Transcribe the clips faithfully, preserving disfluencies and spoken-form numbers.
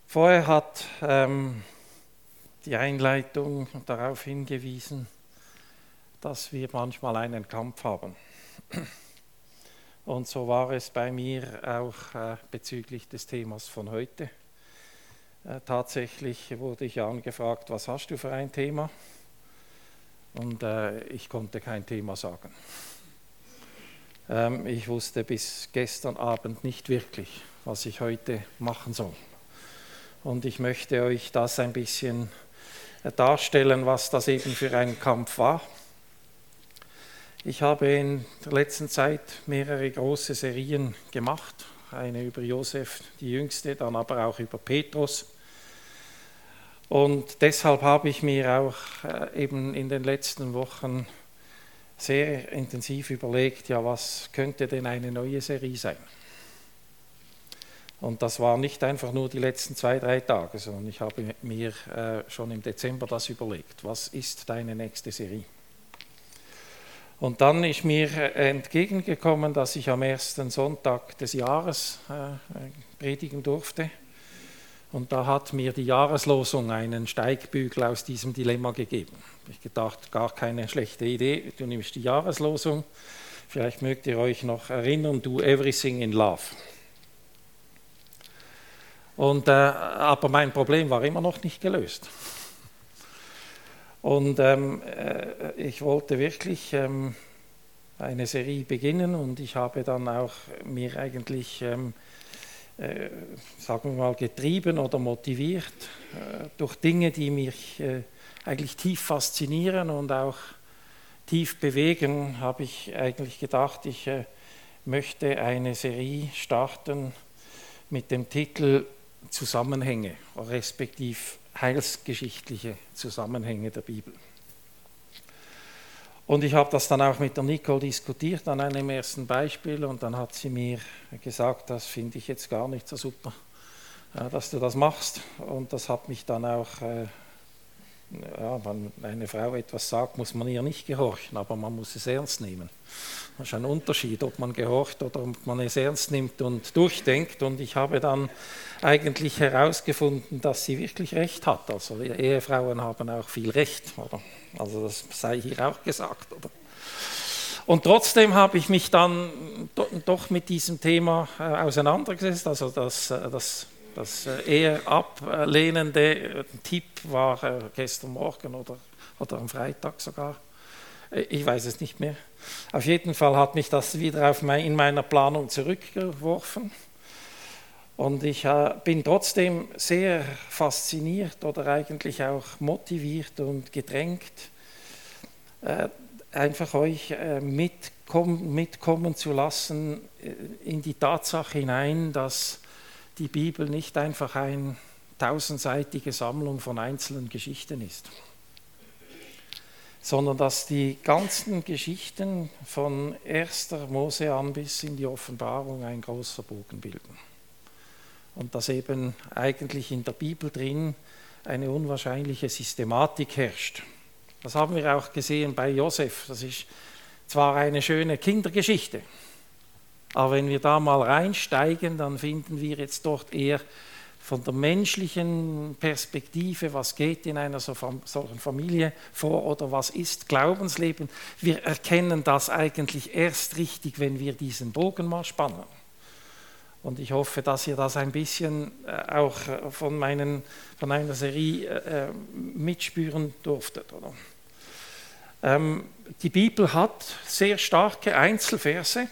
Vorher hat ähm, die Einleitung darauf hingewiesen, dass wir manchmal einen Kampf haben. Und so war es bei mir auch äh, bezüglich des Themas von heute. Äh, tatsächlich wurde ich angefragt, was hast du für ein Thema? Und äh, ich konnte kein Thema sagen. Ähm, ich wusste bis gestern Abend nicht wirklich, was ich heute machen soll. Und ich möchte euch das ein bisschen darstellen, was das eben für ein Kampf war. Ich habe in der letzten Zeit mehrere große Serien gemacht. Eine über Josef, die jüngste, dann aber auch über Petrus. Und deshalb habe ich mir auch eben in den letzten Wochen sehr intensiv überlegt, ja, was könnte denn eine neue Serie sein? Und das war nicht einfach nur die letzten zwei, drei Tage, sondern ich habe mir äh, schon im Dezember das überlegt. Was ist deine nächste Serie? Und dann ist mir äh, entgegengekommen, dass ich am ersten Sonntag des Jahres äh, predigen durfte. Und da hat mir die Jahreslosung einen Steigbügel aus diesem Dilemma gegeben. Ich gedacht, gar keine schlechte Idee. Du nimmst die Jahreslosung. Vielleicht mögt ihr euch noch erinnern, do everything in love. Und, äh, aber mein Problem war immer noch nicht gelöst. Und ähm, äh, ich wollte wirklich ähm, eine Serie beginnen und ich habe dann auch mir eigentlich, ähm, äh, sagen wir mal, getrieben oder motiviert äh, durch Dinge, die mich äh, eigentlich tief faszinieren und auch tief bewegen, habe ich eigentlich gedacht, ich äh, möchte eine Serie starten mit dem Titel Zusammenhänge, respektive heilsgeschichtliche Zusammenhänge der Bibel. Und ich habe das dann auch mit der Nicole diskutiert an einem ersten Beispiel und dann hat sie mir gesagt, das finde ich jetzt gar nicht so super, dass du das machst. Und das hat mich dann auch, ja, wenn eine Frau etwas sagt, muss man ihr nicht gehorchen, aber man muss es ernst nehmen. Das ist ein Unterschied, ob man gehorcht oder ob man es ernst nimmt und durchdenkt. Und ich habe dann eigentlich herausgefunden, dass sie wirklich recht hat. Also Ehefrauen haben auch viel Recht, oder? Also das sei hier auch gesagt, oder? Und trotzdem habe ich mich dann doch mit diesem Thema auseinandergesetzt. Also das, das, das eher ablehnende Tipp war gestern Morgen oder, oder am Freitag sogar. Ich weiß es nicht mehr. Auf jeden Fall hat mich das wieder auf mein, in meiner Planung zurückgeworfen. Und ich äh, bin trotzdem sehr fasziniert oder eigentlich auch motiviert und gedrängt, äh, einfach euch äh, mitkommen, mitkommen zu lassen äh, in die Tatsache hinein, dass die Bibel nicht einfach eine tausendseitige Sammlung von einzelnen Geschichten ist, sondern dass die ganzen Geschichten von erster Mose an bis in die Offenbarung ein großer Bogen bilden. Und dass eben eigentlich in der Bibel drin eine unwahrscheinliche Systematik herrscht. Das haben wir auch gesehen bei Josef. Das ist zwar eine schöne Kindergeschichte, aber wenn wir da mal reinsteigen, dann finden wir jetzt dort eher von der menschlichen Perspektive, was geht in einer solchen Familie vor oder was ist Glaubensleben. Wir erkennen das eigentlich erst richtig, wenn wir diesen Bogen mal spannen. Und ich hoffe, dass ihr das ein bisschen auch von, meinen, von einer Serie äh, mitspüren durftet. Oder? Ähm, die Bibel hat sehr starke Einzelverse,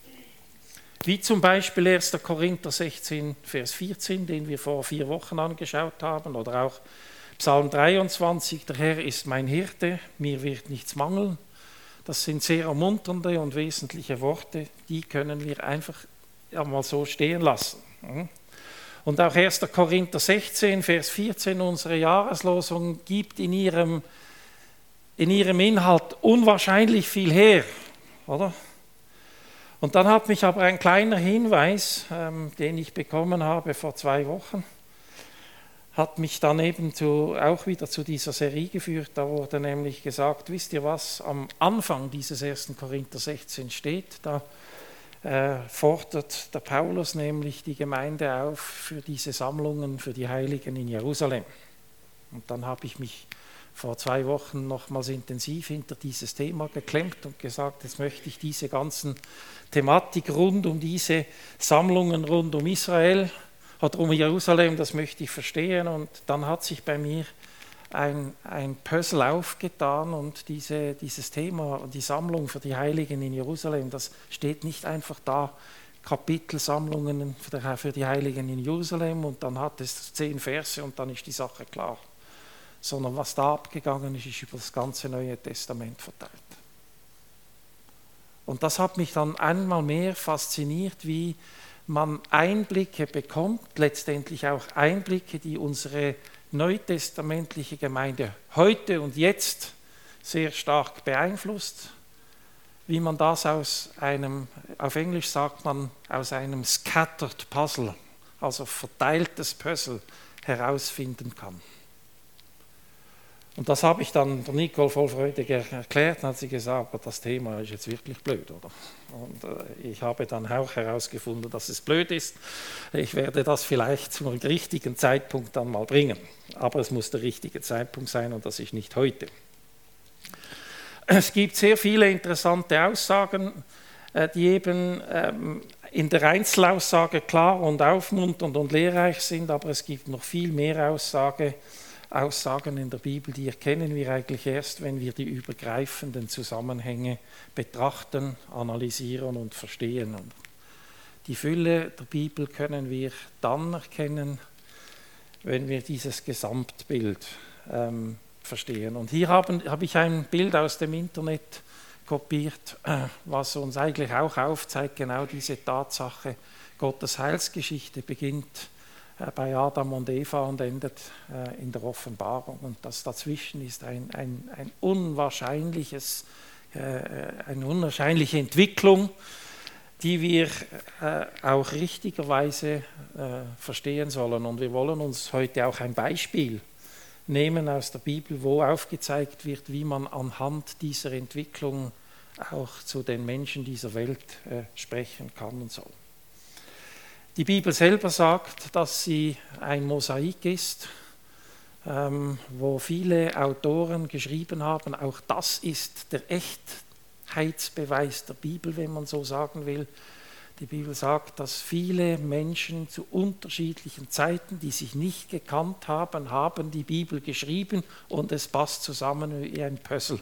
wie zum Beispiel erster Korinther sechzehn, Vers vierzehn, den wir vor vier Wochen angeschaut haben, oder auch Psalm dreiundzwanzig, der Herr ist mein Hirte, mir wird nichts mangeln. Das sind sehr ermunternde und wesentliche Worte, die können wir einfach ja, mal so stehen lassen. Und auch erster Korinther sechzehn, Vers vierzehn, unsere Jahreslosung, gibt in ihrem, in ihrem Inhalt unwahrscheinlich viel her, oder? Und dann hat mich aber ein kleiner Hinweis, ähm, den ich bekommen habe vor zwei Wochen, hat mich dann eben zu, auch wieder zu dieser Serie geführt. Da wurde nämlich gesagt, wisst ihr was am Anfang dieses ersten Korinther sechzehn steht? Da äh, fordert der Paulus nämlich die Gemeinde auf für diese Sammlungen für die Heiligen in Jerusalem. Und dann habe ich mich vor zwei Wochen nochmals intensiv hinter dieses Thema geklemmt und gesagt, jetzt möchte ich diese ganzen Thematik rund um diese Sammlungen rund um Israel oder um Jerusalem, das möchte ich verstehen. Und dann hat sich bei mir ein, ein Puzzle aufgetan und diese, dieses Thema, die Sammlung für die Heiligen in Jerusalem, das steht nicht einfach da, Kapitelsammlungen für, für die Heiligen in Jerusalem und dann hat es zehn Verse und dann ist die Sache klar. Sondern was da abgegangen ist, ist über das ganze Neue Testament verteilt. Und das hat mich dann einmal mehr fasziniert, wie man Einblicke bekommt, letztendlich auch Einblicke, die unsere neutestamentliche Gemeinde heute und jetzt sehr stark beeinflusst, wie man das aus einem, auf Englisch sagt man, aus einem scattered Puzzle, also verteiltes Puzzle, herausfinden kann. Und das habe ich dann der Nicole voll Freude erklärt, dann hat sie gesagt, aber das Thema ist jetzt wirklich blöd, oder? Und äh, ich habe dann auch herausgefunden, dass es blöd ist. Ich werde das vielleicht zum richtigen Zeitpunkt dann mal bringen. Aber es muss der richtige Zeitpunkt sein und das ist nicht heute. Es gibt sehr viele interessante Aussagen, äh, die eben ähm, in der Einzelaussage klar und aufmunternd und lehrreich sind, aber es gibt noch viel mehr Aussage, Aussagen in der Bibel, die erkennen wir eigentlich erst, wenn wir die übergreifenden Zusammenhänge betrachten, analysieren und verstehen. Und die Fülle der Bibel können wir dann erkennen, wenn wir dieses Gesamtbild ähm, verstehen. Und hier haben, habe ich ein Bild aus dem Internet kopiert, äh, was uns eigentlich auch aufzeigt, genau diese Tatsache, Gottes Heilsgeschichte beginnt bei Adam und Eva und endet äh, in der Offenbarung. Und das dazwischen ist ein, ein, ein unwahrscheinliches, äh, eine unwahrscheinliche Entwicklung, die wir äh, auch richtigerweise äh, verstehen sollen. Und wir wollen uns heute auch ein Beispiel nehmen aus der Bibel, wo aufgezeigt wird, wie man anhand dieser Entwicklung auch zu den Menschen dieser Welt äh, sprechen kann und soll. Die Bibel selber sagt, dass sie ein Mosaik ist, ähm, wo viele Autoren geschrieben haben, auch das ist der Echtheitsbeweis der Bibel, wenn man so sagen will. Die Bibel sagt, dass viele Menschen zu unterschiedlichen Zeiten, die sich nicht gekannt haben, haben die Bibel geschrieben und es passt zusammen wie ein Puzzle.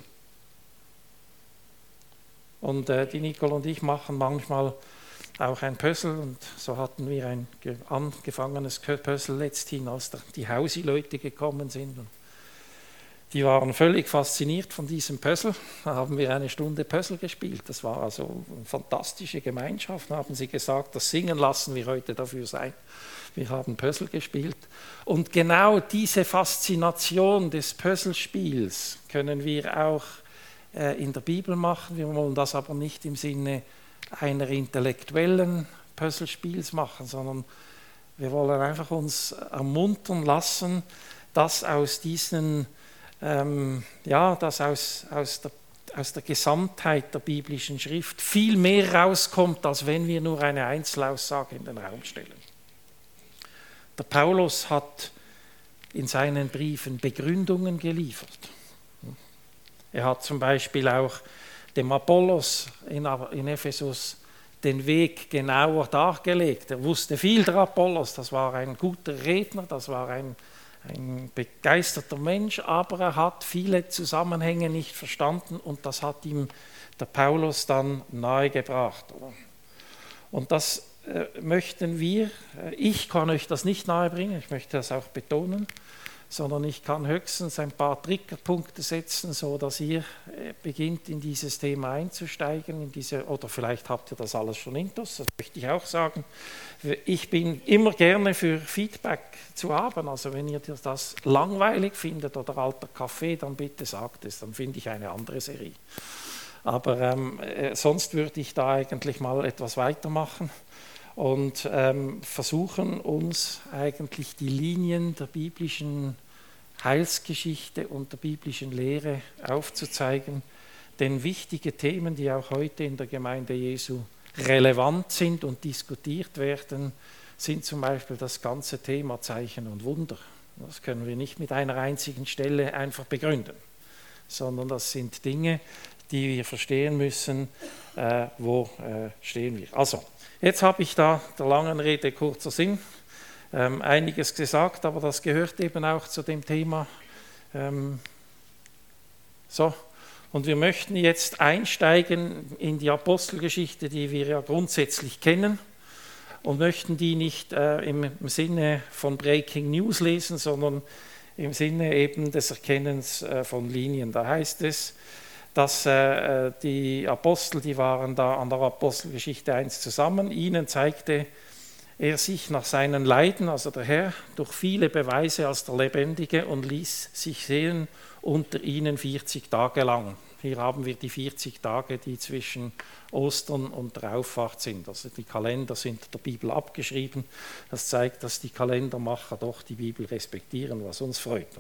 Und äh, die Nicole und ich machen manchmal auch ein Puzzle und so hatten wir ein angefangenes Puzzle letzthin, als die Hausi-Leute gekommen sind. Und die waren völlig fasziniert von diesem Puzzle. Da haben wir eine Stunde Puzzle gespielt. Das war also eine fantastische Gemeinschaft. Da haben sie gesagt, das Singen lassen wir heute dafür sein. Wir haben Puzzle gespielt. Und genau diese Faszination des Puzzlespiels können wir auch äh, in der Bibel machen. Wir wollen das aber nicht im Sinne einer intellektuellen Puzzlespiels machen, sondern wir wollen einfach uns ermuntern lassen, dass aus diesen, ähm, ja, dass aus, aus, der, aus der Gesamtheit der biblischen Schrift viel mehr rauskommt, als wenn wir nur eine Einzelaussage in den Raum stellen. Der Paulus hat in seinen Briefen Begründungen geliefert. Er hat zum Beispiel auch dem Apollos in, in Ephesus den Weg genauer dargelegt. Er wusste viel, der Apollos, das war ein guter Redner, das war ein, ein begeisterter Mensch, aber er hat viele Zusammenhänge nicht verstanden und das hat ihm der Paulus dann nahegebracht. Und das äh, möchten wir, ich kann euch das nicht nahebringen, ich möchte das auch betonen, sondern ich kann höchstens ein paar Triggerpunkte setzen, so dass ihr beginnt, in dieses Thema einzusteigen, in diese, oder vielleicht habt ihr das alles schon intus, das möchte ich auch sagen. Ich bin immer gerne für Feedback zu haben, also wenn ihr das langweilig findet oder alter Kaffee, dann bitte sagt es, dann finde ich eine andere Serie. Aber ähm, sonst würde ich da eigentlich mal etwas weitermachen und ähm, versuchen uns eigentlich die Linien der biblischen Heilsgeschichte und der biblischen Lehre aufzuzeigen, denn wichtige Themen, die auch heute in der Gemeinde Jesu relevant sind und diskutiert werden, sind zum Beispiel das ganze Thema Zeichen und Wunder. Das können wir nicht mit einer einzigen Stelle einfach begründen, sondern das sind Dinge, die wir verstehen müssen, äh, wo äh, stehen wir. Also, jetzt habe ich da der langen Rede kurzer Sinn ähm, einiges gesagt, aber das gehört eben auch zu dem Thema. Ähm, so, und wir möchten jetzt einsteigen in die Apostelgeschichte, die wir ja grundsätzlich kennen, und möchten die nicht äh, im, im Sinne von Breaking News lesen, sondern im Sinne eben des Erkennens äh, von Linien. Da heißt es, dass äh, die Apostel, die waren da an der Apostelgeschichte eins zusammen, ihnen zeigte er sich nach seinen Leiden, also der Herr, durch viele Beweise als der Lebendige und ließ sich sehen unter ihnen vierzig Tage lang. Hier haben wir die vierzig Tage, die zwischen Ostern und der Auffahrt sind. Also die Kalender sind der Bibel abgeschrieben. Das zeigt, dass die Kalendermacher doch die Bibel respektieren, was uns freut.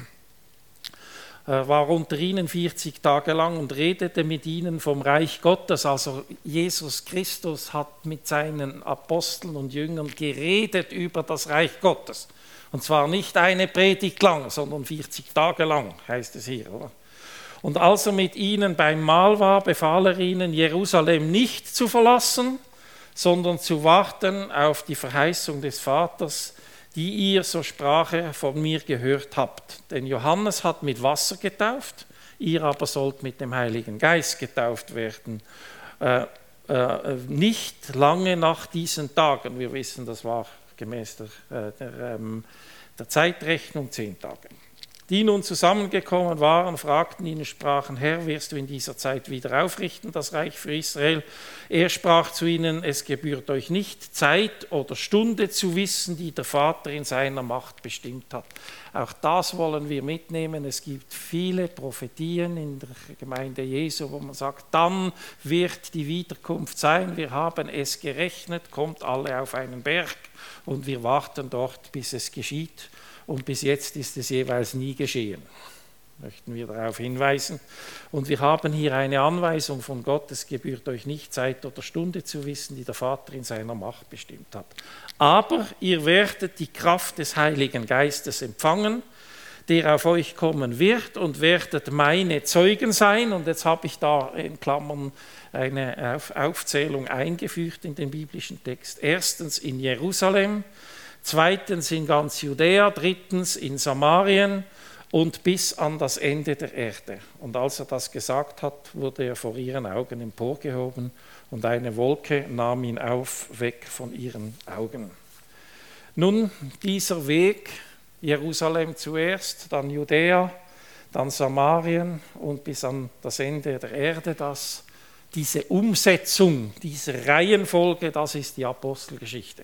Er war unter ihnen vierzig Tage lang und redete mit ihnen vom Reich Gottes. Also Jesus Christus hat mit seinen Aposteln und Jüngern geredet über das Reich Gottes. Und zwar nicht eine Predigt lang, sondern vierzig Tage lang, heißt es hier, oder? Und als er mit ihnen beim Mahl war, befahl er ihnen, Jerusalem nicht zu verlassen, sondern zu warten auf die Verheißung des Vaters, die ihr, so sprach er, von mir gehört habt. Denn Johannes hat mit Wasser getauft, ihr aber sollt mit dem Heiligen Geist getauft werden. Äh, äh, nicht lange nach diesen Tagen, wir wissen, das war gemäß der, äh, der, ähm, der Zeitrechnung zehn Tage. Die nun zusammengekommen waren, fragten ihn und sprachen, Herr, wirst du in dieser Zeit wieder aufrichten, das Reich für Israel? Er sprach zu ihnen, es gebührt euch nicht, Zeit oder Stunde zu wissen, die der Vater in seiner Macht bestimmt hat. Auch das wollen wir mitnehmen. Es gibt viele Prophetien in der Gemeinde Jesu, wo man sagt, dann wird die Wiederkunft sein. Wir haben es gerechnet, kommt alle auf einen Berg und wir warten dort, bis es geschieht. Und bis jetzt ist es jeweils nie geschehen, möchten wir darauf hinweisen. Und wir haben hier eine Anweisung von Gott, es gebührt euch nicht, Zeit oder Stunde zu wissen, die der Vater in seiner Macht bestimmt hat. Aber ihr werdet die Kraft des Heiligen Geistes empfangen, der auf euch kommen wird, und werdet meine Zeugen sein. Und jetzt habe ich da in Klammern eine Aufzählung eingefügt in den biblischen Text. Erstens in Jerusalem, zweitens in ganz Judäa, drittens in Samarien und bis an das Ende der Erde. Und als er das gesagt hat, wurde er vor ihren Augen emporgehoben und eine Wolke nahm ihn auf, weg von ihren Augen. Nun, dieser Weg, Jerusalem zuerst, dann Judäa, dann Samarien und bis an das Ende der Erde, das, diese Umsetzung, diese Reihenfolge, das ist die Apostelgeschichte.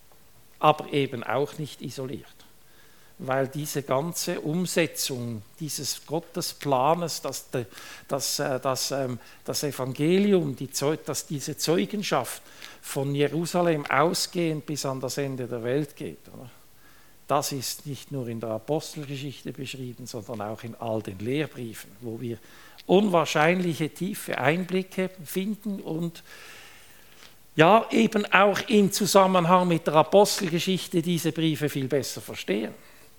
Aber eben auch nicht isoliert, weil diese ganze Umsetzung dieses Gottesplanes, dass das, das, das Evangelium, die, dass diese Zeugenschaft von Jerusalem ausgehend bis an das Ende der Welt geht, oder? Das ist nicht nur in der Apostelgeschichte beschrieben, sondern auch in all den Lehrbriefen, wo wir unwahrscheinliche tiefe Einblicke finden und ja, eben auch im Zusammenhang mit der Apostelgeschichte diese Briefe viel besser verstehen.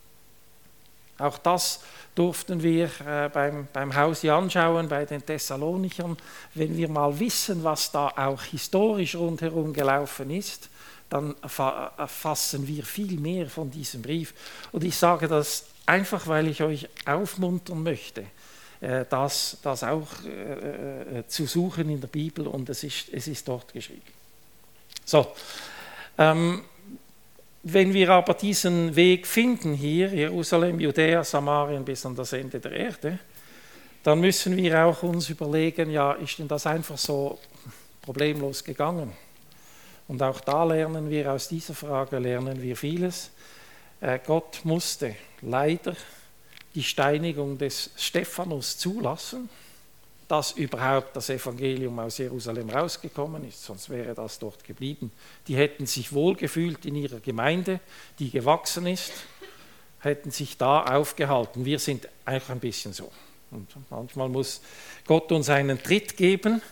Auch das durften wir äh, beim, beim Hausi anschauen, bei den Thessalonichern. Wenn wir mal wissen, was da auch historisch rundherum gelaufen ist, dann erfassen wir viel mehr von diesem Brief. Und ich sage das einfach, weil ich euch aufmuntern möchte, äh, das, das auch äh, äh, zu suchen in der Bibel, und es ist, es ist dort geschrieben. So, ähm, wenn wir aber diesen Weg finden hier, Jerusalem, Judäa, Samarien bis an das Ende der Erde, dann müssen wir auch uns überlegen, ja, ist denn das einfach so problemlos gegangen? Und auch da lernen wir, aus dieser Frage lernen wir vieles. Äh, Gott musste leider die Steinigung des Stephanus zulassen, dass überhaupt das Evangelium aus Jerusalem rausgekommen ist, sonst wäre das dort geblieben. Die hätten sich wohlgefühlt in ihrer Gemeinde, die gewachsen ist, hätten sich da aufgehalten. Wir sind eigentlich ein bisschen so. Und manchmal muss Gott uns einen Tritt geben,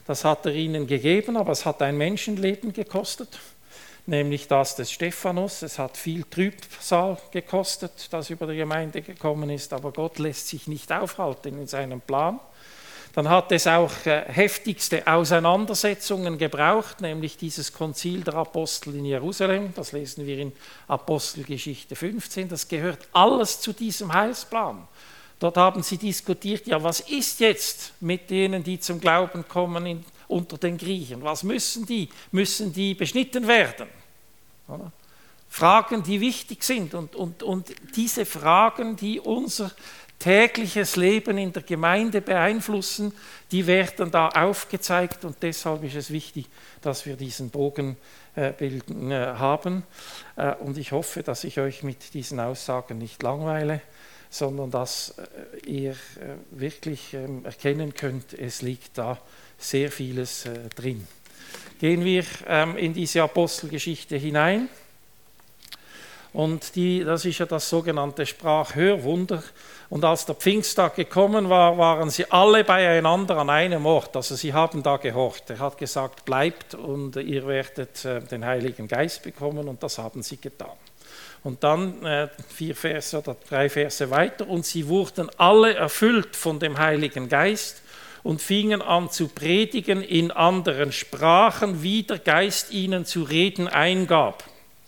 das hat er ihnen gegeben, aber es hat ein Menschenleben gekostet, nämlich das des Stephanus. Es hat viel Trübsal gekostet, das über die Gemeinde gekommen ist, aber Gott lässt sich nicht aufhalten in seinem Plan. Dann hat es auch äh, heftigste Auseinandersetzungen gebraucht, nämlich dieses Konzil der Apostel in Jerusalem. Das lesen wir in Apostelgeschichte fünfzehn. Das gehört alles zu diesem Heilsplan. Dort haben sie diskutiert, ja, was ist jetzt mit denen, die zum Glauben kommen in, unter den Griechen? Was müssen die? Müssen die beschnitten werden? Oder? Fragen, die wichtig sind und, und, und diese Fragen, die unser tägliches Leben in der Gemeinde beeinflussen, die werden da aufgezeigt und deshalb ist es wichtig, dass wir diesen Bogen äh, bilden, äh, haben. Äh, und ich hoffe, dass ich euch mit diesen Aussagen nicht langweile, sondern dass äh, ihr äh, wirklich äh, erkennen könnt, es liegt da sehr vieles äh, drin. Gehen wir ähm, in diese Apostelgeschichte hinein. Und die, das ist ja das sogenannte Sprachhörwunder. Und als der Pfingsttag gekommen war, waren sie alle beieinander an einem Ort. Also sie haben da gehorcht. Er hat gesagt, bleibt und ihr werdet äh, den Heiligen Geist bekommen. Und das haben sie getan. Und dann äh, vier Verse oder drei Verse weiter. Und sie wurden alle erfüllt von dem Heiligen Geist und fingen an zu predigen in anderen Sprachen, wie der Geist ihnen zu reden eingab.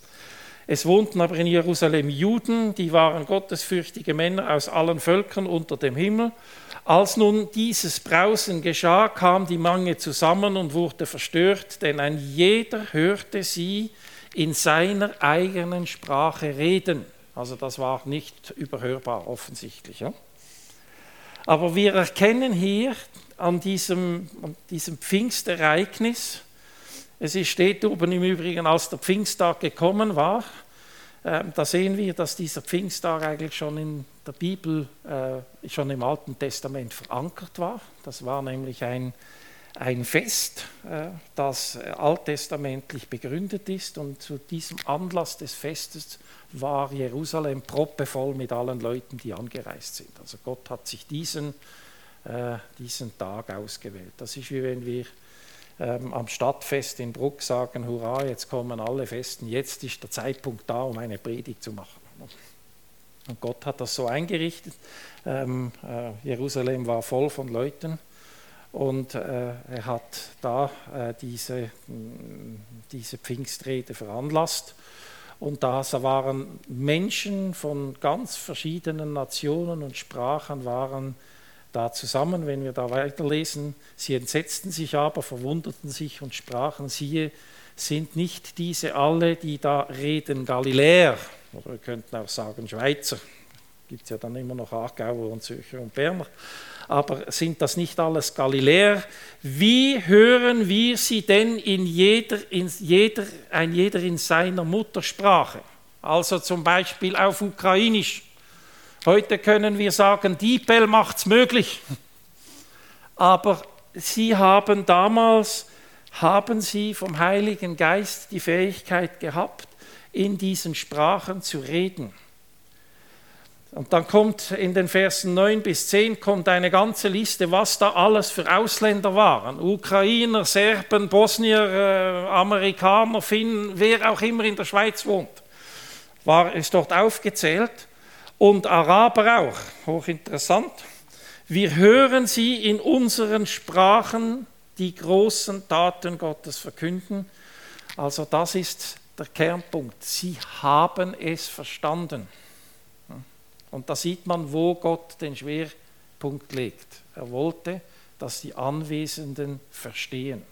Es wohnten aber in Jerusalem Juden, die waren gottesfürchtige Männer aus allen Völkern unter dem Himmel. Als nun dieses Brausen geschah, kam die Menge zusammen und wurde verstört, denn ein jeder hörte sie in seiner eigenen Sprache reden. Also das war nicht überhörbar offensichtlich. Ja? Aber wir erkennen hier an diesem, an diesem Pfingstereignis, es steht oben im Übrigen, als der Pfingsttag gekommen war, äh, da sehen wir, dass dieser Pfingsttag eigentlich schon in der Bibel, äh, schon im Alten Testament verankert war. Das war nämlich ein, ein Fest, äh, das alttestamentlich begründet ist und zu diesem Anlass des Festes war Jerusalem proppevoll mit allen Leuten, die angereist sind. Also Gott hat sich diesen, äh, diesen Tag ausgewählt. Das ist wie wenn wir Ähm, am Stadtfest in Bruck sagen, hurra, jetzt kommen alle Festen, jetzt ist der Zeitpunkt da, um eine Predigt zu machen. Und Gott hat das so eingerichtet. Ähm, äh, Jerusalem war voll von Leuten und äh, er hat da äh, diese, diese Pfingstrede veranlasst. Und da waren Menschen von ganz verschiedenen Nationen und Sprachen waren da zusammen, wenn wir da weiterlesen. Sie entsetzten sich aber, verwunderten sich und sprachen, siehe, sind nicht diese alle, die da reden, Galiläer, oder wir könnten auch sagen Schweizer, gibt es ja dann immer noch Aargauer und Zürcher und Berner, aber sind das nicht alles Galiläer? Wie hören wir sie denn in jeder, in jeder, ein jeder in seiner Muttersprache? Also zum Beispiel auf Ukrainisch. Heute können wir sagen, DeepL macht es möglich. Aber sie haben damals, haben sie vom Heiligen Geist die Fähigkeit gehabt, in diesen Sprachen zu reden. Und dann kommt in den Versen neun bis zehn kommt eine ganze Liste, was da alles für Ausländer waren. Ukrainer, Serben, Bosnier, äh, Amerikaner, Finnen, wer auch immer in der Schweiz wohnt, war, ist dort aufgezählt. Und Araber auch, hochinteressant. Wir hören sie in unseren Sprachen die großen Taten Gottes verkünden. Also das ist der Kernpunkt. Sie haben es verstanden. Und da sieht man, wo Gott den Schwerpunkt legt. Er wollte, dass die Anwesenden verstehen.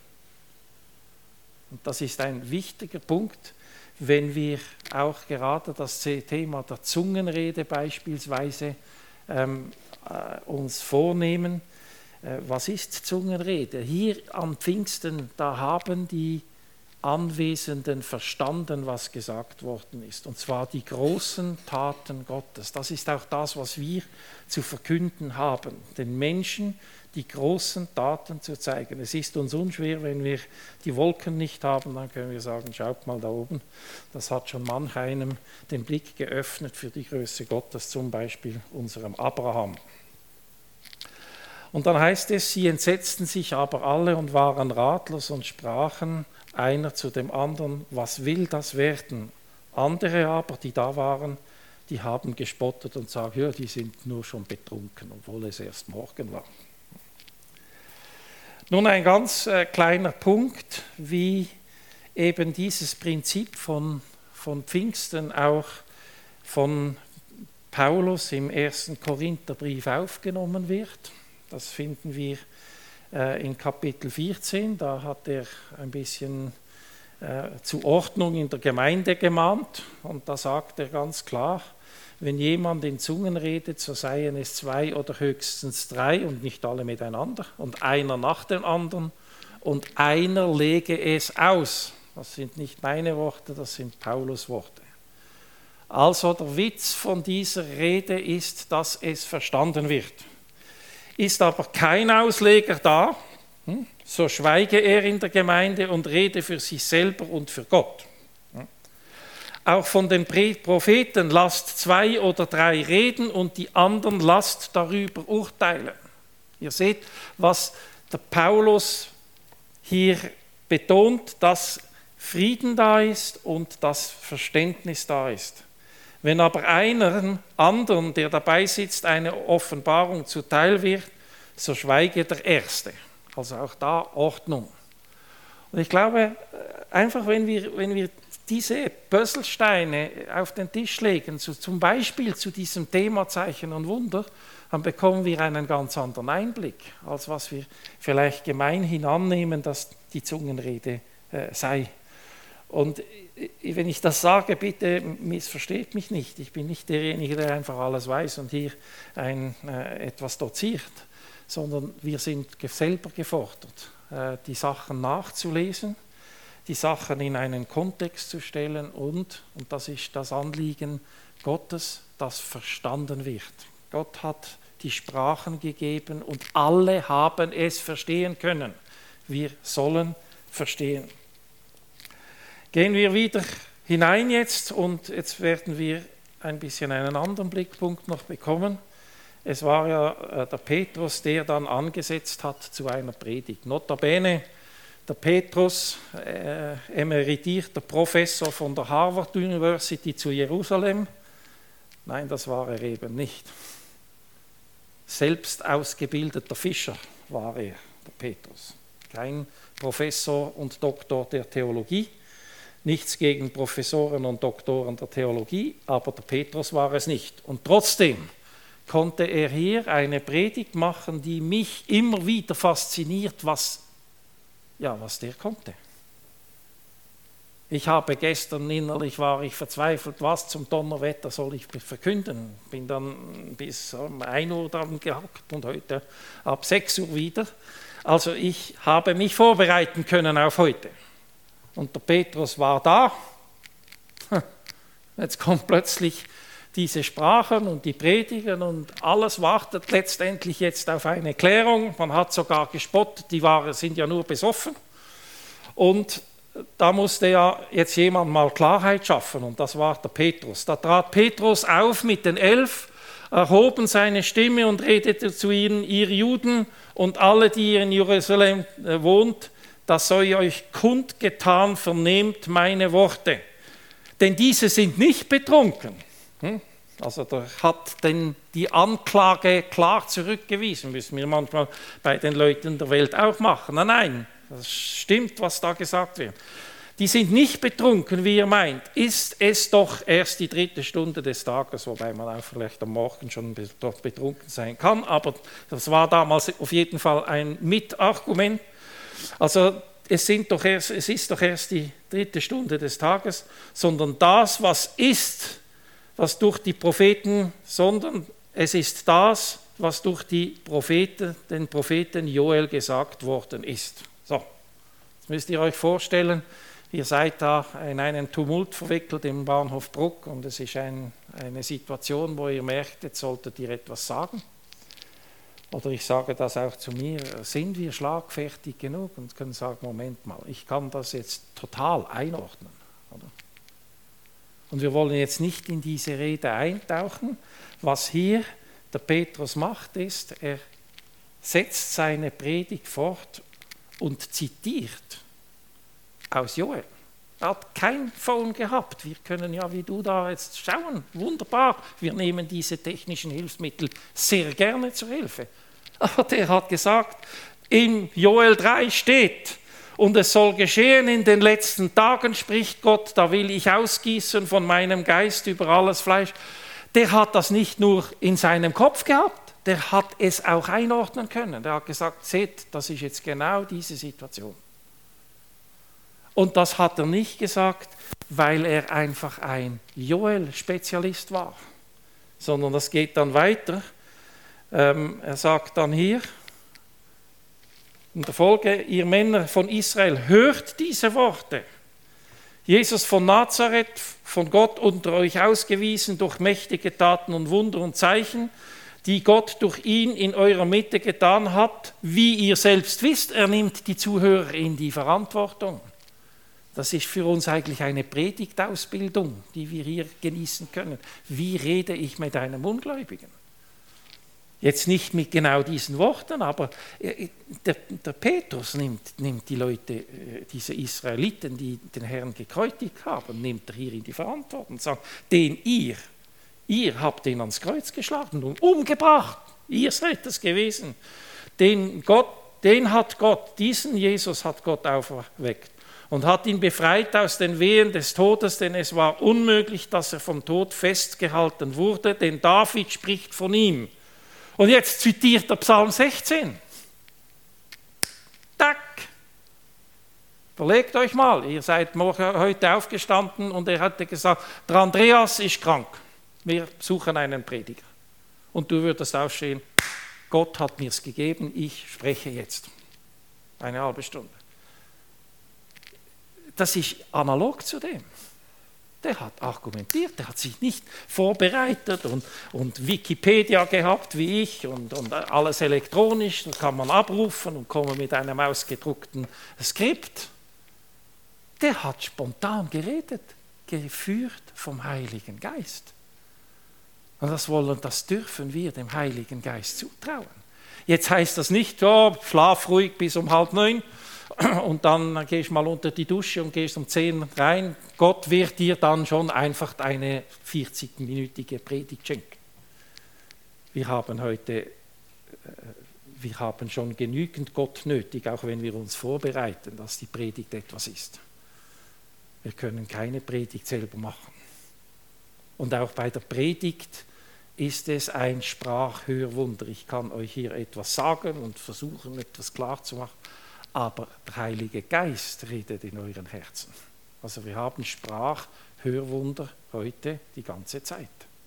Und das ist ein wichtiger Punkt, wenn wir auch gerade das Thema der Zungenrede beispielsweise ähm, äh, uns vornehmen. Äh, was ist Zungenrede? Hier am Pfingsten, da haben die Anwesenden verstanden, was gesagt worden ist. Und zwar die großen Taten Gottes. Das ist auch das, was wir zu verkünden haben. Den Menschen die großen Taten zu zeigen. Es ist uns unschwer, wenn wir die Wolken nicht haben, dann können wir sagen, schaut mal da oben, das hat schon manch einem den Blick geöffnet für die Größe Gottes, zum Beispiel unserem Abraham. Und dann heißt es, sie entsetzten sich aber alle und waren ratlos und sprachen einer zu dem anderen, was will das werden? Andere aber, die da waren, die haben gespottet und gesagt, ja, die sind nur schon betrunken, obwohl es erst morgen war. Nun ein ganz äh, kleiner Punkt, wie eben dieses Prinzip von, von Pfingsten auch von Paulus im ersten Korintherbrief aufgenommen wird. Das finden wir äh, in Kapitel vierzehn, da hat er ein bisschen äh, zur Ordnung in der Gemeinde gemahnt und da sagt er ganz klar, wenn jemand in Zungen redet, so seien es zwei oder höchstens drei und nicht alle miteinander und einer nach dem anderen und einer lege es aus. Das sind nicht meine Worte, das sind Paulus Worte. Also der Witz von dieser Rede ist, dass es verstanden wird. Ist aber kein Ausleger da, so schweige er in der Gemeinde und rede für sich selber und für Gott. Auch von den Propheten lasst zwei oder drei reden und die anderen lasst darüber urteilen. Ihr seht, was der Paulus hier betont, dass Frieden da ist und dass Verständnis da ist. Wenn aber einem anderen, der dabei sitzt, eine Offenbarung zuteil wird, so schweige der Erste. Also auch da Ordnung. Und ich glaube, einfach wenn wir, wenn wir diese Puzzlesteine auf den Tisch legen, so zum Beispiel zu diesem Thema Zeichen und Wunder, dann bekommen wir einen ganz anderen Einblick, als was wir vielleicht gemeinhin annehmen, dass die Zungenrede äh, sei. Und wenn ich das sage, bitte missversteht mich nicht. Ich bin nicht derjenige, der einfach alles weiß und hier ein, äh, etwas doziert, sondern wir sind selber gefordert, äh, die Sachen nachzulesen, die Sachen in einen Kontext zu stellen und, und das ist das Anliegen Gottes, das verstanden wird. Gott hat die Sprachen gegeben und alle haben es verstehen können. Wir sollen verstehen. Gehen wir wieder hinein jetzt und jetzt werden wir ein bisschen einen anderen Blickpunkt noch bekommen. Es war ja der Petrus, der dann angesetzt hat zu einer Predigt. Notabene, der Petrus, äh, emeritierter Professor von der Harvard University zu Jerusalem. Nein, das war er eben nicht. Selbst ausgebildeter Fischer war er, der Petrus. Kein Professor und Doktor der Theologie. Nichts gegen Professoren und Doktoren der Theologie, aber der Petrus war es nicht. Und trotzdem konnte er hier eine Predigt machen, die mich immer wieder fasziniert, was, ja, was der konnte. Ich habe gestern innerlich, war ich verzweifelt, was zum Donnerwetter soll ich verkünden. Bin dann bis um ein Uhr dran gehackt und heute ab sechs Uhr wieder. Also ich habe mich vorbereiten können auf heute. Und der Petrus war da. Jetzt kommt plötzlich diese Sprachen und die Predigen und alles wartet letztendlich jetzt auf eine Klärung. Man hat sogar gespottet, die waren, sind ja nur besoffen. Und da musste ja jetzt jemand mal Klarheit schaffen und das war der Petrus. Da trat Petrus auf mit den Elf, erhoben seine Stimme und redete zu ihnen, ihr Juden und alle, die ihr in Jerusalem wohnt, das soll euch kundgetan, vernehmt meine Worte. Denn diese sind nicht betrunken. Also der hat den, die Anklage klar zurückgewiesen, müssen wir manchmal bei den Leuten der Welt auch machen. Nein, nein, das stimmt, was da gesagt wird. Die sind nicht betrunken, wie ihr meint. Ist es doch erst die dritte Stunde des Tages, wobei man auch vielleicht am Morgen schon betrunken sein kann, aber das war damals auf jeden Fall ein Mitargument. Also es, sind doch erst, es ist doch erst die dritte Stunde des Tages, sondern das, was ist, was durch die Propheten, sondern es ist das, was durch die Propheten, den Propheten Joel gesagt worden ist. So, jetzt müsst ihr euch vorstellen, ihr seid da in einen Tumult verwickelt im Bahnhof Bruck und es ist ein, eine Situation, wo ihr merkt, jetzt solltet ihr etwas sagen. Oder ich sage das auch zu mir, sind wir schlagfertig genug und können sagen, Moment mal, ich kann das jetzt total einordnen. Oder? Und wir wollen jetzt nicht in diese Rede eintauchen. Was hier der Petrus macht, ist, er setzt seine Predigt fort und zitiert aus Joel. Er hat kein Phone gehabt. Wir können ja wie du da jetzt schauen. Wunderbar. Wir nehmen diese technischen Hilfsmittel sehr gerne zur Hilfe. Aber der hat gesagt, in Joel drei steht, und es soll geschehen in den letzten Tagen, spricht Gott, da will ich ausgießen von meinem Geist über alles Fleisch. Der hat das nicht nur in seinem Kopf gehabt, der hat es auch einordnen können. Der hat gesagt, seht, das ist jetzt genau diese Situation. Und das hat er nicht gesagt, weil er einfach ein Joel-Spezialist war, sondern das geht dann weiter. Ähm, er sagt dann hier, in der Folge, ihr Männer von Israel, hört diese Worte. Jesus von Nazareth, von Gott unter euch ausgewiesen durch mächtige Taten und Wunder und Zeichen, die Gott durch ihn in eurer Mitte getan hat, wie ihr selbst wisst. Er nimmt die Zuhörer in die Verantwortung. Das ist für uns eigentlich eine Predigtausbildung, die wir hier genießen können. Wie rede ich mit einem Ungläubigen? Jetzt nicht mit genau diesen Worten, aber der, der Petrus nimmt, nimmt die Leute, diese Israeliten, die den Herrn gekreuzigt haben, nimmt er hier in die Verantwortung und sagt, den ihr, ihr habt ihn ans Kreuz geschlagen und umgebracht. Ihr seid es gewesen. Den, Gott, den hat Gott, diesen Jesus hat Gott auferweckt und hat ihn befreit aus den Wehen des Todes, denn es war unmöglich, dass er vom Tod festgehalten wurde, denn David spricht von ihm. Und jetzt zitiert er Psalm sechzehn. Tack! Überlegt euch mal, ihr seid heute aufgestanden und er hatte gesagt, der Andreas ist krank, wir suchen einen Prediger. Und du würdest aufstehen, Gott hat mir es gegeben, ich spreche jetzt. Eine halbe Stunde. Das ist analog zu dem. Der hat argumentiert, der hat sich nicht vorbereitet und, und Wikipedia gehabt wie ich und, und alles elektronisch, das kann man abrufen und kommen mit einem ausgedruckten Skript. Der hat spontan geredet, geführt vom Heiligen Geist. Und das wollen, das dürfen wir dem Heiligen Geist zutrauen. Jetzt heißt das nicht, oh, schlaf ruhig bis um halb neun. Und dann gehst du mal unter die Dusche und gehst um zehn rein. Gott wird dir dann schon einfach eine vierzig-minütige Predigt schenken. Wir haben heute, wir haben schon genügend Gott nötig, auch wenn wir uns vorbereiten, dass die Predigt etwas ist. Wir können keine Predigt selber machen. Und auch bei der Predigt ist es ein Sprachhörwunder. Ich kann euch hier etwas sagen und versuchen, etwas klarzumachen. Aber der Heilige Geist redet in euren Herzen. Also wir haben Sprachhörwunder heute die ganze Zeit.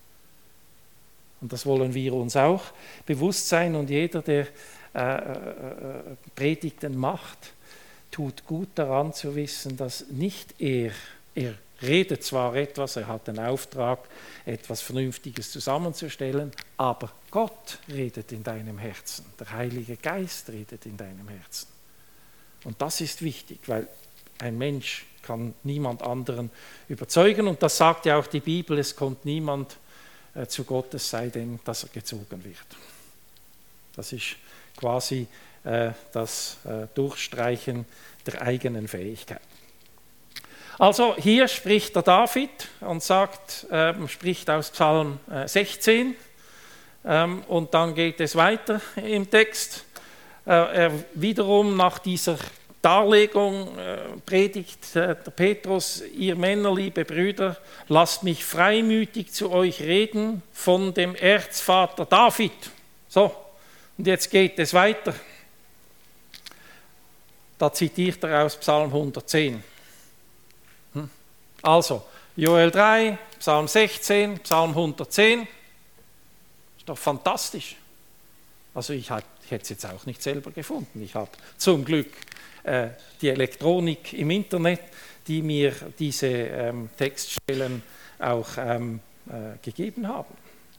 Und das wollen wir uns auch bewusst sein. Und jeder, der äh, äh, Predigten macht, tut gut daran zu wissen, dass nicht er, er redet zwar etwas, er hat den Auftrag, etwas Vernünftiges zusammenzustellen, aber Gott redet in deinem Herzen. Der Heilige Geist redet in deinem Herzen. Und das ist wichtig, weil ein Mensch kann niemand anderen überzeugen. Und das sagt ja auch die Bibel, es kommt niemand äh, zu Gott, es sei denn, dass er gezogen wird. Das ist quasi äh, das äh, Durchstreichen der eigenen Fähigkeit. Also hier spricht der David und sagt, äh, spricht aus Psalm äh, sechzehn ähm, und dann geht es weiter im Text. Er wiederum nach dieser Darlegung äh, predigt äh, der Petrus, ihr Männer, liebe Brüder, lasst mich freimütig zu euch reden von dem Erzvater David. So, und jetzt geht es weiter. Da zitiert er aus Psalm hundertzehn. Hm. Also, Joel drei, Psalm sechzehn, Psalm hundertzehn. Ist doch fantastisch. Also ich hatte Ich hätte es jetzt auch nicht selber gefunden. Ich habe zum Glück äh, die Elektronik im Internet, die mir diese ähm, Textstellen auch ähm, äh, gegeben haben.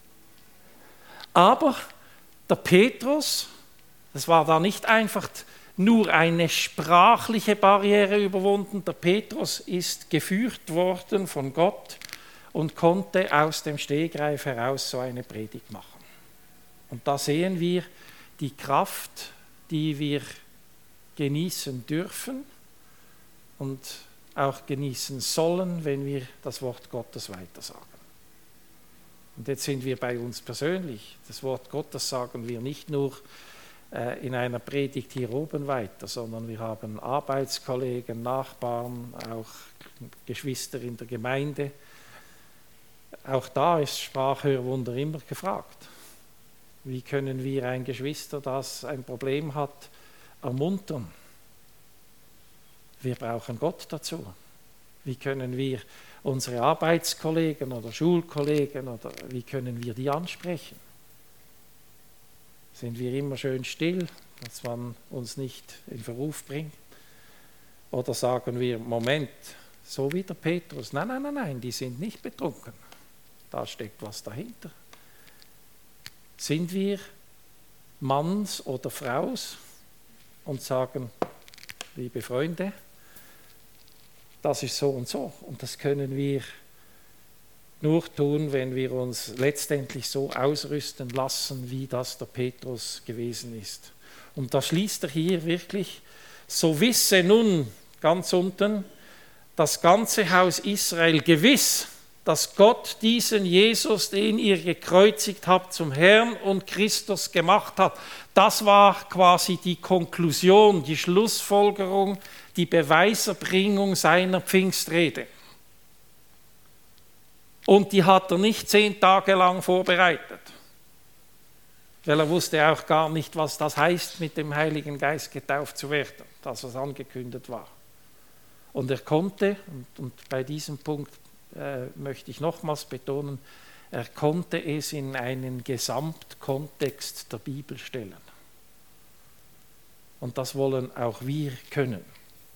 Aber der Petrus, das war da nicht einfach nur eine sprachliche Barriere überwunden. Der Petrus ist geführt worden von Gott und konnte aus dem Stegreif heraus so eine Predigt machen. Und da sehen wir, die Kraft, die wir genießen dürfen und auch genießen sollen, wenn wir das Wort Gottes weitersagen. Und jetzt sind wir bei uns persönlich. Das Wort Gottes sagen wir nicht nur äh, in einer Predigt hier oben weiter, sondern wir haben Arbeitskollegen, Nachbarn, auch Geschwister in der Gemeinde. Auch da ist Sprachhörwunder immer gefragt. Wie können wir ein Geschwister, das ein Problem hat, ermuntern? Wir brauchen Gott dazu. Wie können wir unsere Arbeitskollegen oder Schulkollegen, oder wie können wir die ansprechen? Sind wir immer schön still, dass man uns nicht in Verruf bringt? Oder sagen wir, Moment, so wie der Petrus, nein, nein, nein, nein, die sind nicht betrunken. Da steckt was dahinter. Sind wir Manns oder Fraus und sagen, liebe Freunde, das ist so und so. Und das können wir nur tun, wenn wir uns letztendlich so ausrüsten lassen, wie das der Petrus gewesen ist. Und da schließt er hier wirklich, so wisse nun ganz unten, das ganze Haus Israel gewiss, dass Gott diesen Jesus, den ihr gekreuzigt habt, zum Herrn und Christus gemacht hat. Das war quasi die Konklusion, die Schlussfolgerung, die Beweiserbringung seiner Pfingstrede. Und die hat er nicht zehn Tage lang vorbereitet, weil er wusste auch gar nicht, was das heißt, mit dem Heiligen Geist getauft zu werden, das was angekündigt war. Und er konnte, und, und bei diesem Punkt äh, möchte ich nochmals betonen, er konnte es in einen Gesamtkontext der Bibel stellen. Und das wollen auch wir können.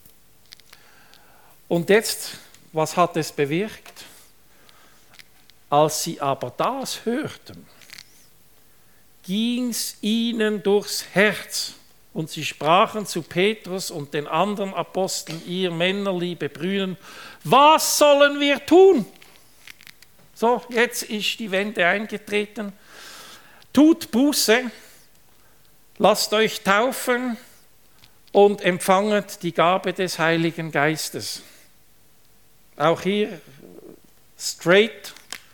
Und jetzt, was hat es bewirkt? Als sie aber das hörten, ging es ihnen durchs Herz. Und sie sprachen zu Petrus und den anderen Aposteln, ihr Männer, liebe Brüder, was sollen wir tun? So, jetzt ist die Wende eingetreten. Tut Buße, lasst euch taufen und empfanget die Gabe des Heiligen Geistes. Auch hier straight,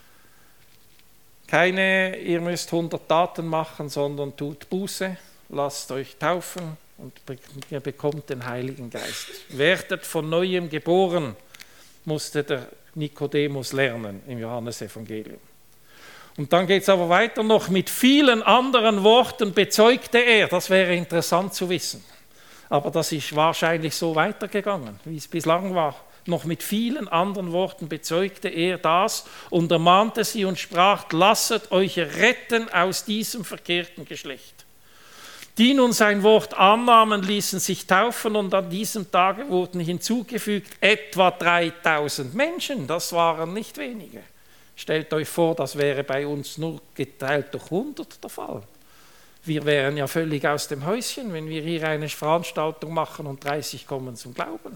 keine, ihr müsst hundert Taten machen, sondern tut Buße. Lasst euch taufen und ihr bekommt den Heiligen Geist. Werdet von Neuem geboren, musste der Nikodemus lernen im Johannesevangelium. Und dann geht es aber weiter noch, mit vielen anderen Worten bezeugte er, das wäre interessant zu wissen, aber das ist wahrscheinlich so weitergegangen, wie es bislang war. Noch mit vielen anderen Worten bezeugte er das und ermahnte sie und sprach, lasset euch retten aus diesem verkehrten Geschlecht. Die nun sein Wort annahmen, ließen sich taufen und an diesem Tage wurden hinzugefügt etwa dreitausend Menschen. Das waren nicht wenige. Stellt euch vor, das wäre bei uns nur geteilt durch hundert der Fall. Wir wären ja völlig aus dem Häuschen, wenn wir hier eine Veranstaltung machen und dreißig kommen zum Glauben.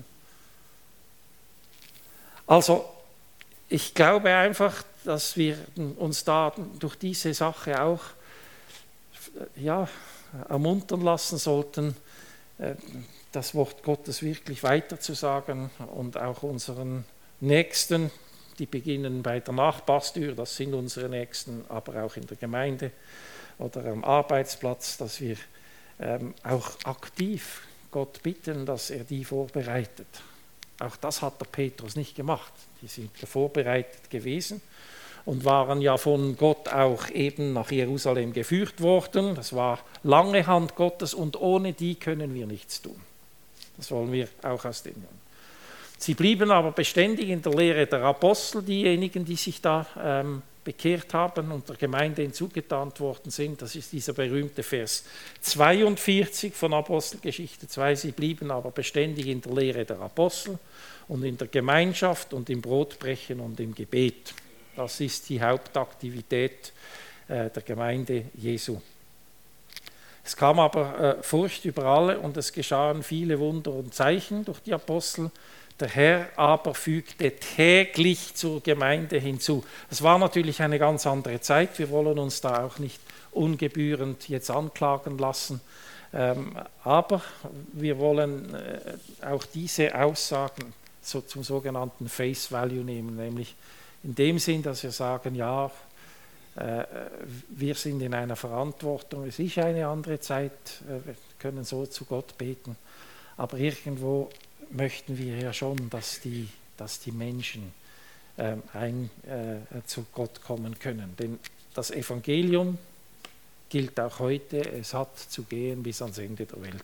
Also ich glaube einfach, dass wir uns da durch diese Sache auch ja, ermuntern lassen sollten, das Wort Gottes wirklich weiterzusagen und auch unseren Nächsten, die beginnen bei der Nachbarstür, das sind unsere Nächsten, aber auch in der Gemeinde oder am Arbeitsplatz, dass wir ähm, auch aktiv Gott bitten, dass er die vorbereitet. Auch das hat der Petrus nicht gemacht. Die sind vorbereitet gewesen und waren ja von Gott auch eben nach Jerusalem geführt worden. Das war lange Hand Gottes und ohne die können wir nichts tun. Das wollen wir auch aus den Jahren. Sie blieben aber beständig in der Lehre der Apostel, diejenigen, die sich da ähm, bekehrt haben und der Gemeinde hinzugetan worden sind. Das ist dieser berühmte Vers zweiundvierzig von Apostelgeschichte zwei. Sie blieben aber beständig in der Lehre der Apostel und in der Gemeinschaft und im Brotbrechen und im Gebet. Das ist die Hauptaktivität äh, der Gemeinde Jesu. Es kam aber äh, Furcht über alle und es geschahen viele Wunder und Zeichen durch die Apostel. Der Herr aber fügte täglich zur Gemeinde hinzu. Es war natürlich eine ganz andere Zeit. Wir wollen uns da auch nicht ungebührend jetzt anklagen lassen. Ähm, aber wir wollen äh, auch diese Aussagen so zum sogenannten Face Value nehmen, nämlich in dem Sinn, dass wir sagen, ja, äh, wir sind in einer Verantwortung, es ist eine andere Zeit, äh, wir können so zu Gott beten, aber irgendwo möchten wir ja schon, dass die, dass die Menschen äh, ein, äh, zu Gott kommen können. Denn das Evangelium gilt auch heute, es hat zu gehen bis ans Ende der Welt.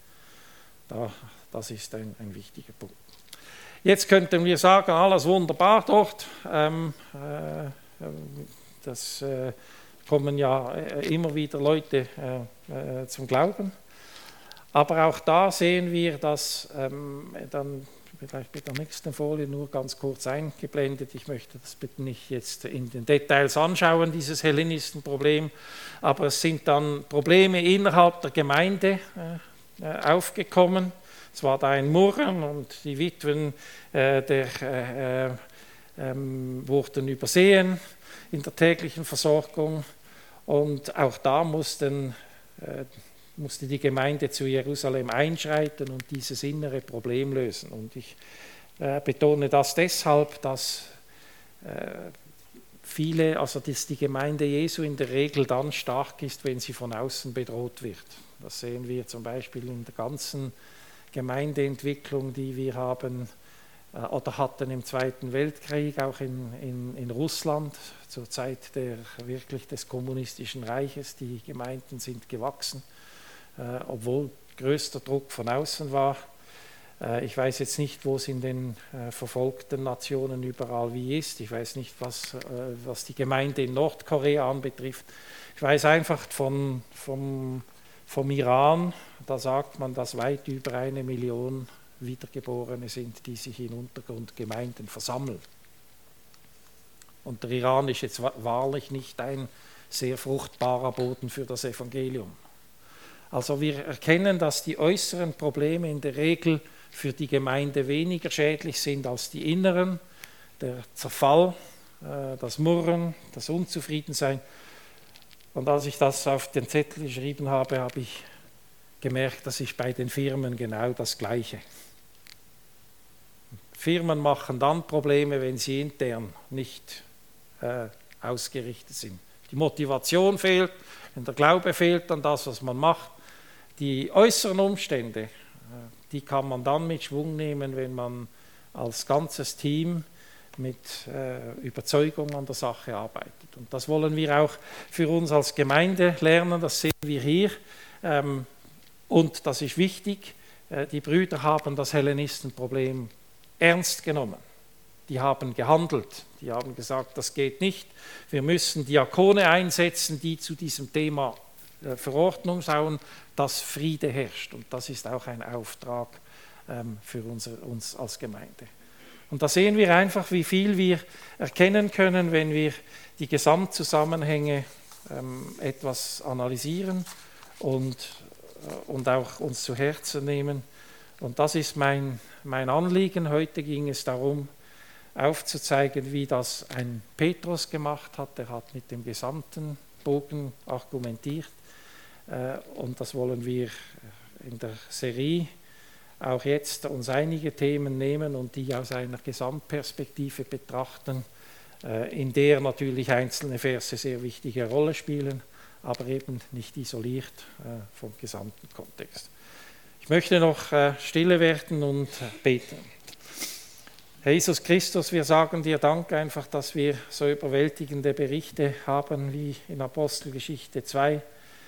Da, das ist ein, ein wichtiger Punkt. Jetzt könnten wir sagen, alles wunderbar dort. Ähm, äh, das äh, kommen ja immer wieder Leute äh, äh, zum Glauben. Aber auch da sehen wir, dass ähm, dann vielleicht mit der nächsten Folie nur ganz kurz eingeblendet. Ich möchte das bitte nicht jetzt in den Details anschauen, dieses Hellenistenproblem, aber es sind dann Probleme innerhalb der Gemeinde äh, aufgekommen. Es war da ein Murren und die Witwen äh, der, äh, äh, wurden übersehen in der täglichen Versorgung und auch da mussten, äh, musste die Gemeinde zu Jerusalem einschreiten und dieses innere Problem lösen. Und ich äh, betone das deshalb, dass äh, viele, also dass die Gemeinde Jesu in der Regel dann stark ist, wenn sie von außen bedroht wird. Das sehen wir zum Beispiel in der ganzen Gemeindeentwicklung, die wir haben äh, oder hatten im Zweiten Weltkrieg, auch in, in, in Russland, zur Zeit der, wirklich des kommunistischen Reiches. Die Gemeinden sind gewachsen, äh, obwohl größter Druck von außen war. Äh, ich weiß jetzt nicht, wo es in den äh, verfolgten Nationen überall wie ist. Ich weiß nicht, was, äh, was die Gemeinde in Nordkorea anbetrifft. Ich weiß einfach von, vom Vom Iran, da sagt man, dass weit über eine Million Wiedergeborene sind, die sich in Untergrundgemeinden versammeln. Und der Iran ist jetzt wahrlich nicht ein sehr fruchtbarer Boden für das Evangelium. Also wir erkennen, dass die äußeren Probleme in der Regel für die Gemeinde weniger schädlich sind als die inneren. Der Zerfall, das Murren, das Unzufriedensein. Und als ich das auf den Zettel geschrieben habe, habe ich gemerkt, das ist bei den Firmen genau das Gleiche. Firmen machen dann Probleme, wenn sie intern nicht äh, ausgerichtet sind. Die Motivation fehlt, wenn der Glaube fehlt an das, was man macht. Die äußeren Umstände, äh, die kann man dann mit Schwung nehmen, wenn man als ganzes Team mit äh, Überzeugung an der Sache arbeitet. Und das wollen wir auch für uns als Gemeinde lernen, das sehen wir hier. Ähm, und das ist wichtig, äh, die Brüder haben das Hellenistenproblem ernst genommen. Die haben gehandelt, die haben gesagt, das geht nicht. Wir müssen Diakone einsetzen, die zu diesem Thema äh, Verordnung schauen, dass Friede herrscht. Und das ist auch ein Auftrag ähm, für unser, uns als Gemeinde. Und da sehen wir einfach, wie viel wir erkennen können, wenn wir die Gesamtzusammenhänge ähm, etwas analysieren und, äh, und auch uns zu Herzen nehmen. Und das ist mein, mein Anliegen. Heute ging es darum, aufzuzeigen, wie das ein Petrus gemacht hat. Er hat mit dem gesamten Bogen argumentiert. Äh, und das wollen wir in der Serie auch jetzt uns einige Themen nehmen und die aus einer Gesamtperspektive betrachten, in der natürlich einzelne Verse sehr wichtige Rolle spielen, aber eben nicht isoliert vom gesamten Kontext. Ich möchte noch stille werden und beten. Herr Jesus Christus, wir sagen dir Dank einfach, dass wir so überwältigende Berichte haben wie in Apostelgeschichte zwei,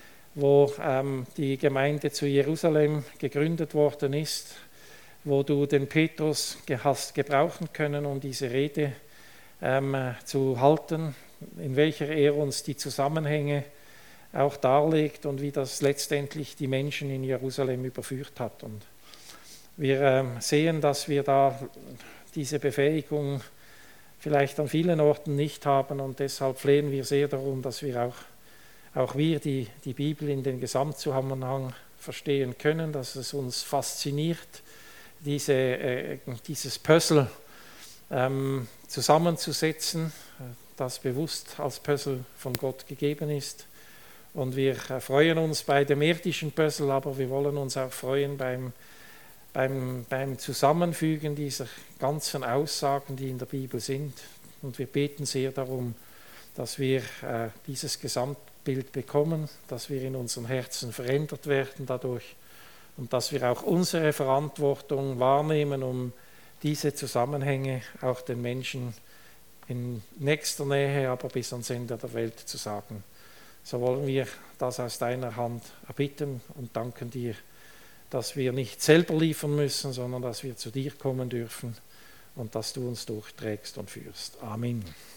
wo ähm, die Gemeinde zu Jerusalem gegründet worden ist, wo du den Petrus hast gebrauchen können, um diese Rede ähm, zu halten, in welcher er uns die Zusammenhänge auch darlegt und wie das letztendlich die Menschen in Jerusalem überführt hat. Und wir ähm, sehen, dass wir da diese Befähigung vielleicht an vielen Orten nicht haben und deshalb flehen wir sehr darum, dass wir auch Auch wir die, die Bibel in den Gesamtzusammenhang verstehen können, dass es uns fasziniert, diese, äh, dieses Puzzle ähm, zusammenzusetzen, das bewusst als Puzzle von Gott gegeben ist. Und wir äh, freuen uns bei dem irdischen Puzzle, aber wir wollen uns auch freuen beim, beim, beim Zusammenfügen dieser ganzen Aussagen, die in der Bibel sind. Und wir beten sehr darum, dass wir äh, dieses Gesamtbild bekommen, dass wir in unseren Herzen verändert werden dadurch und dass wir auch unsere Verantwortung wahrnehmen, um diese Zusammenhänge auch den Menschen in nächster Nähe, aber bis ans Ende der Welt zu sagen. So wollen wir das aus deiner Hand erbitten und danken dir, dass wir nicht selber liefern müssen, sondern dass wir zu dir kommen dürfen und dass du uns durchträgst und führst. Amen.